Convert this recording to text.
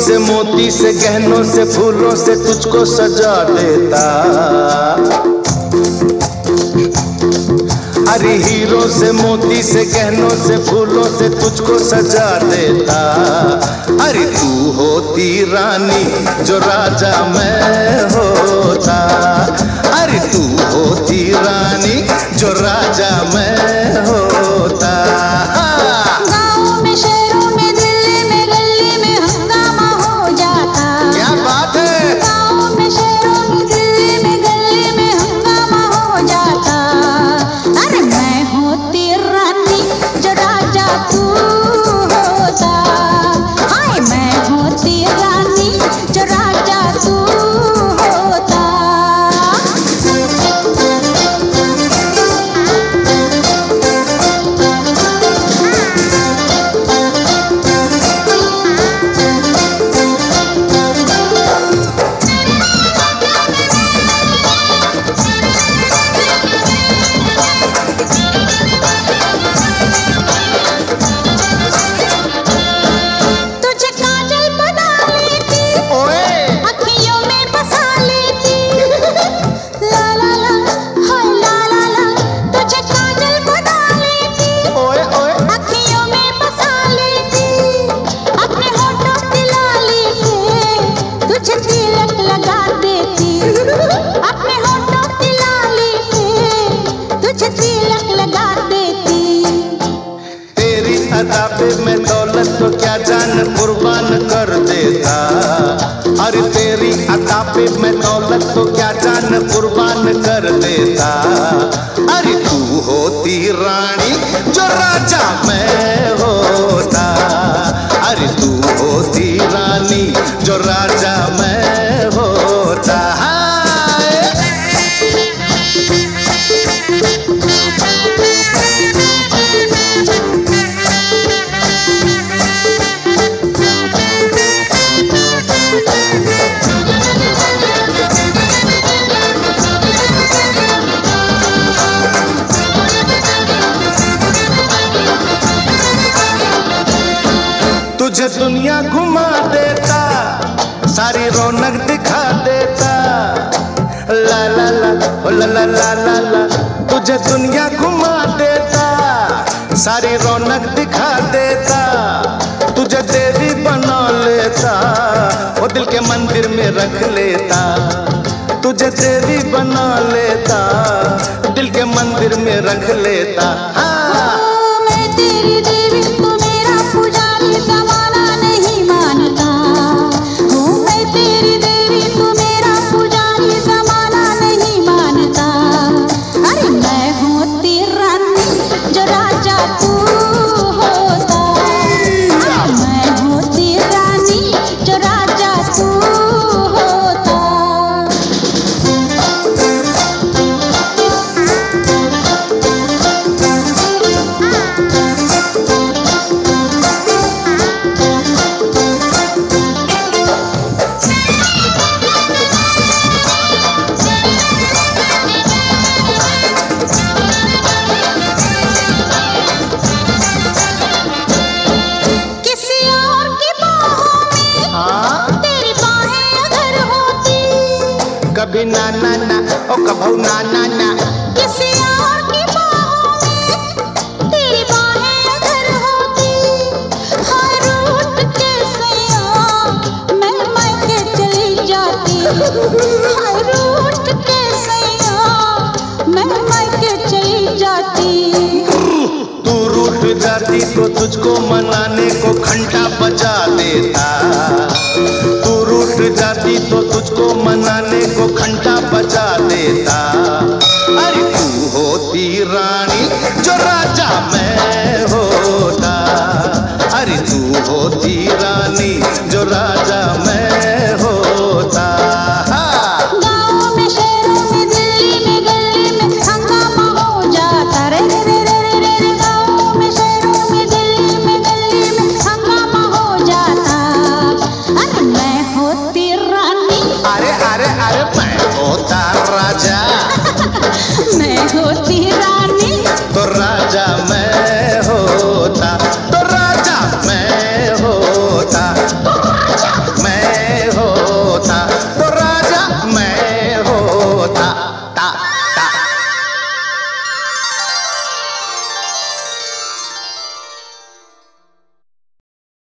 से मोती से गहनों से फूलों से तुझको सजा देता। अरे हीरो से मोती से गहनों से फूलों से तुझको सजा देता। अरे तू होती रानी जो राजा मैं होता। अरे तू होती रानी जो राजा मैं होता। गाँव में शहरों में दिल्ली में गली में हंगामा हो जाता। क्या बात है। गाँव में शहरों में दिल्ली में गली में हंगामा हो जाता। अरे मैं होती रानी जो राजा तू होता। हाय मैं होती रानी जो राजा तू होता। अदा पे मैं दौलत तो क्या जान कुर्बान कर देता। अरे तेरी अदा पे मैं दौलत तो क्या जान कुर्बान कर देता। अरे तू होती रानी जो राजा मैं होता। अरे तू होती रानी जो राजा मैं होता। तुझे दुनिया घुमा देता, सारी रौनक दिखा देता। ला ला ला ला ला ला ला ला। तुझे दुनिया घुमा देता, सारी रौनक दिखा देता। तुझे देवी बना लेता, वो दिल के मंदिर में रख लेता। तुझे देवी बना लेता, दिल के मंदिर में रख लेता। हाँ मैं तेरी देवी तू मेरा पुजारी जमाना नहीं मानता। हूँ मैं तेरी देवी तू मेरा पुजारी जमाना नहीं मानता। अरे मैं होती रानी जो राजा तू होता। मैं होती रानी जो राजा तू होता। कभी ना ना ना ओ कभू ना ना ना। किसी और की बाहों में तेरी बाहें अगर होती। हर रूठ के सैयां मैं मायके चली जाती। हर रूठ के सैयां मैं मायके चली जाती। तू रूठ जाती तो तुझको मनाने को घंटा बजा देता। तू रूठ जाती तो तुझको मनाने को घंटा बजा देता। अरे तू होती रानी जो राजा मैं होता। अरे तू होती रानी जो राजा मैं होता। गाँव में शहरों में दिल्ली में गली में हंगामा हो जाता। रे रे रे रे रे रे। गाँव में शहरों में दिल्ली में गली में हंगामा हो जाता। अरे मैं होती रानी। अरे अरे अरे मैं होता राजा। मैं होती